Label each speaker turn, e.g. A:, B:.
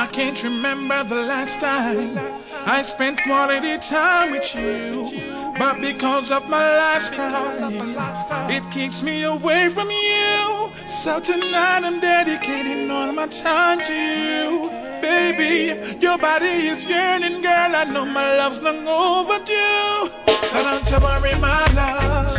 A: can't remember the last time I spent quality time with you, but because of my lifestyle, it keeps me away from you. So tonight I'm dedicating all my time to you. Baby, your body is yearning, girl. I know my love's long overdue. So don't you worry, my love.